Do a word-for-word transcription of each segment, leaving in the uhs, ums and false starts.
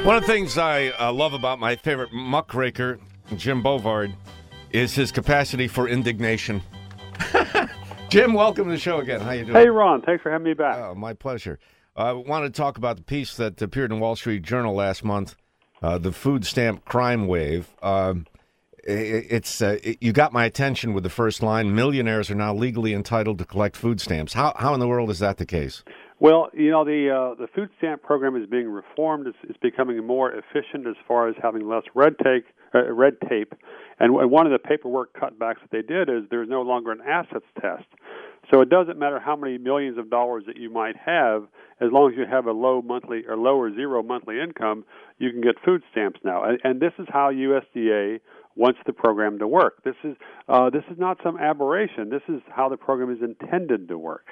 One of the things I uh, love about my favorite muckraker, Jim Bovard, is his capacity for indignation. Jim, welcome to the show again. How you doing? Hey, Ron. Thanks for having me back. Oh, my pleasure. I uh, wanted to talk about the piece that appeared in Wall Street Journal last month, uh, the food stamp crime wave. Um, it, it's uh, it, you got my attention with the first line. Millionaires are now legally entitled to collect food stamps. How how in the world is that the case? Well, you know, the uh, the food stamp program is being reformed. It's, it's becoming more efficient as far as having less red tape. Uh, red tape, and one of the paperwork cutbacks that they did is there's no longer an assets test. So it doesn't matter how many millions of dollars that you might have, as long as you have a low monthly or low or zero monthly income, you can get food stamps now. And, and this is how U S D A wants the program to work. This is uh, this is not some aberration. This is how the program is intended to work.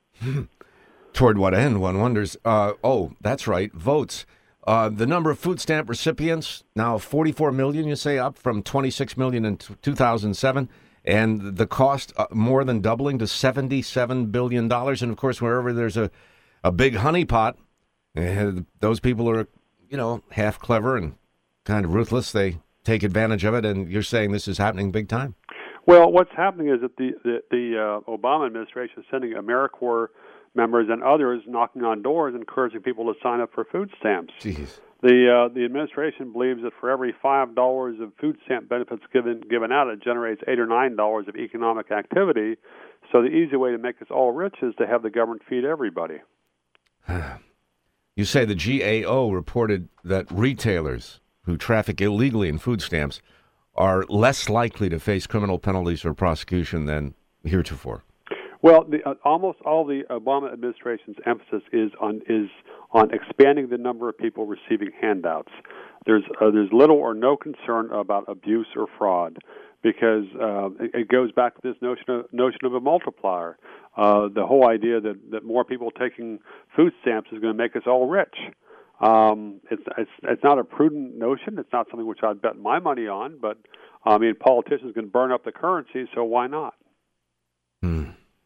Toward what end, one wonders. Uh, oh, that's right, votes. Uh, the number of food stamp recipients, now forty-four million, you say, up from twenty-six million in t- two thousand seven, and the cost uh, more than doubling to seventy-seven billion dollars. And, of course, wherever there's a, a big honeypot, uh, those people are, you know, half clever and kind of ruthless. They take advantage of it, and you're saying this is happening big time. Well, what's happening is that the, the, the uh, Obama administration is sending AmeriCorps members and others knocking on doors, encouraging people to sign up for food stamps. Jeez. The uh, the administration believes that for every five dollars of food stamp benefits given given out, it generates eight or nine dollars of economic activity. So the easy way to make us all rich is to have the government feed everybody. You say the G A O reported that retailers who traffic illegally in food stamps are less likely to face criminal penalties or prosecution than heretofore. Well, the, uh, almost all the Obama administration's emphasis is on is on expanding the number of people receiving handouts. There's uh, there's little or no concern about abuse or fraud, because uh, it, it goes back to this notion of notion of a multiplier. Uh, the whole idea that, that more people taking food stamps is going to make us all rich. Um, it's it's it's not a prudent notion. It's not something which I'd bet my money on. But I mean, politicians can burn up the currency, so why not? Hmm.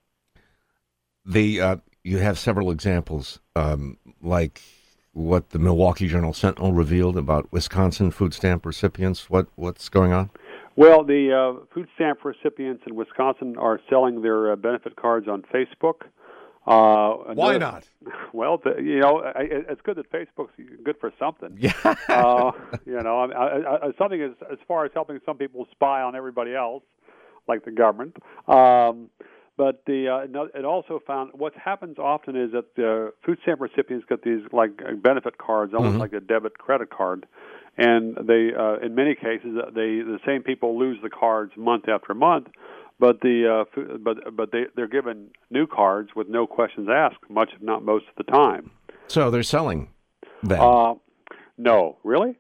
The uh, you have several examples, um, like what the Milwaukee Journal Sentinel revealed about Wisconsin food stamp recipients. What what's going on? Well, the uh, food stamp recipients in Wisconsin are selling their uh, benefit cards on Facebook. Uh, Why not? Well, the, you know, I, it's good that Facebook's good for something. Yeah. uh, you know, I, I, I, something as as far as helping some people spy on everybody else, like the government. Um, But the uh, it also found what happens often is that the food stamp recipients get these like benefit cards, almost mm-hmm. like a debit credit card, and they uh, in many cases they the same people lose the cards month after month, but the uh, but but they they're given new cards with no questions asked, much if not most of the time. So they're selling them. Uh, no, really.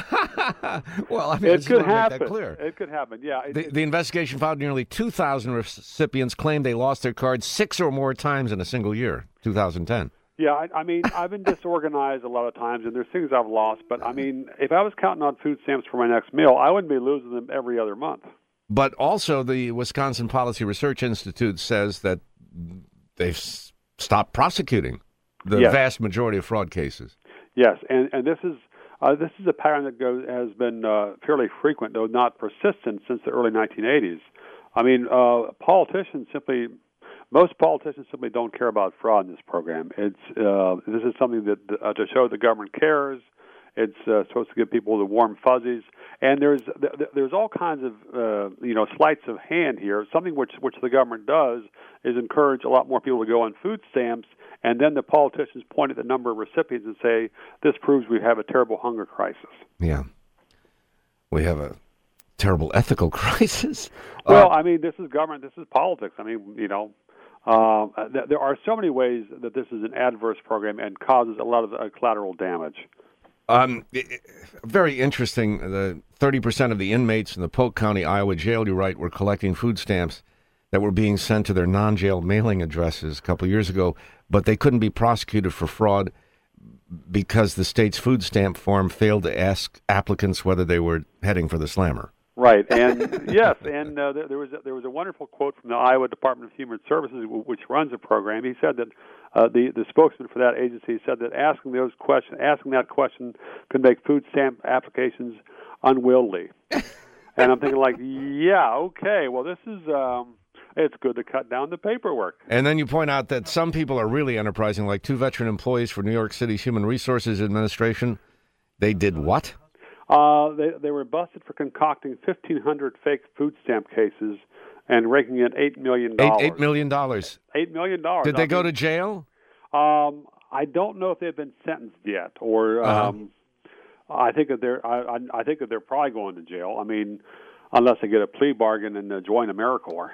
Well, I mean, it could happen. Make that clear. It could happen. Yeah. It, the, the investigation found nearly two thousand recipients claimed they lost their cards six or more times in a single year, two thousand ten. Yeah, I, I mean, I've been disorganized a lot of times, and there's things I've lost. But I mean, if I was counting on food stamps for my next meal, I wouldn't be losing them every other month. But also, the Wisconsin Policy Research Institute says that they've stopped prosecuting the yes. vast majority of fraud cases. Yes, and and this is. Uh, this is a pattern that goes, has been uh, fairly frequent, though not persistent, since the early nineteen eighties. I mean, uh, politicians simply, most politicians simply don't care about fraud in this program. It's uh, this is something that uh, to show the government cares. It's uh, supposed to give people the warm fuzzies, and there's there's all kinds of uh, you know sleights of hand here. Something which which the government does is encourage a lot more people to go on food stamps, and then the politicians point at the number of recipients and say, "This proves we have a terrible hunger crisis." Yeah, we have a terrible ethical crisis. Well, uh, I mean, this is government. This is politics. I mean, you know. Uh, th- there are so many ways that this is an adverse program and causes a lot of uh, collateral damage. Um, very interesting. The thirty percent of the inmates in the Polk County, Iowa jail, you write, were collecting food stamps that were being sent to their non-jail mailing addresses a couple years ago, but they couldn't be prosecuted for fraud because the state's food stamp form failed to ask applicants whether they were heading for the slammer. Right, and yes, and uh, there, there was a, there was a wonderful quote from the Iowa Department of Human Services, which runs the program. He said that uh, the the spokesman for that agency said that asking those question asking that question could make food stamp applications unwieldy. And I'm thinking, like, yeah, okay, well, this is um, it's good to cut down the paperwork. And then you point out that some people are really enterprising, like two veteran employees for New York City's Human Resources Administration. They did what? Uh, they they were busted for concocting fifteen hundred fake food stamp cases and raking in eight million dollars. Eight, eight million dollars. Eight million dollars. Did they go to jail? Um, I don't know if they've been sentenced yet, or um, uh-huh. I think that they're. I, I think that they're probably going to jail. I mean, unless they get a plea bargain and uh, join AmeriCorps.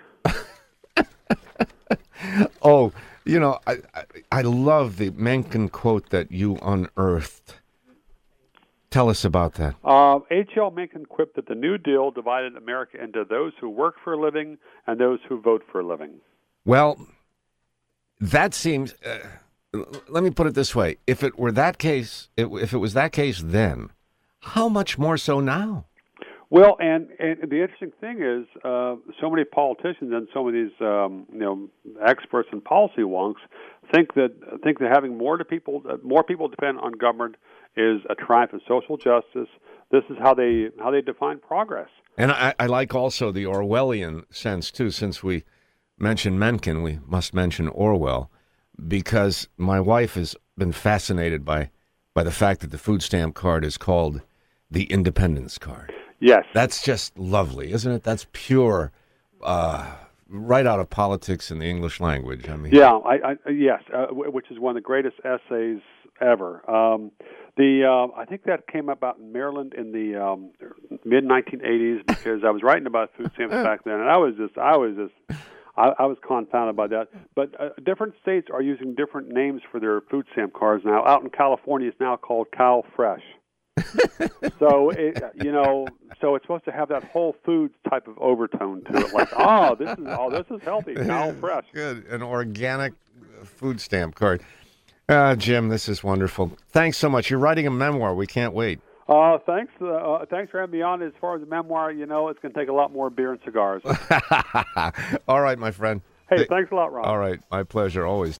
Oh, you know, I, I I love the Mencken quote that you unearthed. Tell us about that. Uh, H L. Mencken quipped that the New Deal divided America into those who work for a living and those who vote for a living. Well, that seems. Uh, let me put it this way: if it were that case, it, if it was that case then, how much more so now? Well, and, and the interesting thing is, uh, so many politicians and some of these, um, you know, experts and policy wonks think that think that having more to people, uh, more people depend on government is a triumph of social justice. This is how they how they define progress. And I, I like also the Orwellian sense too. Since we mentioned Mencken, we must mention Orwell, because my wife has been fascinated by by the fact that the food stamp card is called the Independence Card. Yes. That's just lovely, isn't it? That's pure, uh, right out of politics in the English language. I mean, yeah, I, I yes, uh, w- which is one of the greatest essays ever. Um, the uh, I think that came about in Maryland in the um, mid nineteen eighties, because I was writing about food stamps back then, and I was just I was just I, I was confounded by that. But uh, different states are using different names for their food stamp cards now. Out in California, it's now called Cal Fresh. So it, you know, so it's supposed to have that Whole Foods type of overtone to it, like, oh, this is oh, this is healthy, Cal Fresh. Good, an organic food stamp card. Uh, Jim, this is wonderful. Thanks so much. You're writing a memoir. We can't wait. Uh, thanks, uh, thanks for having me on. As far as the memoir, you know, it's going to take a lot more beer and cigars. All right, my friend. Hey, thanks a lot, Rob. All right, my pleasure, always.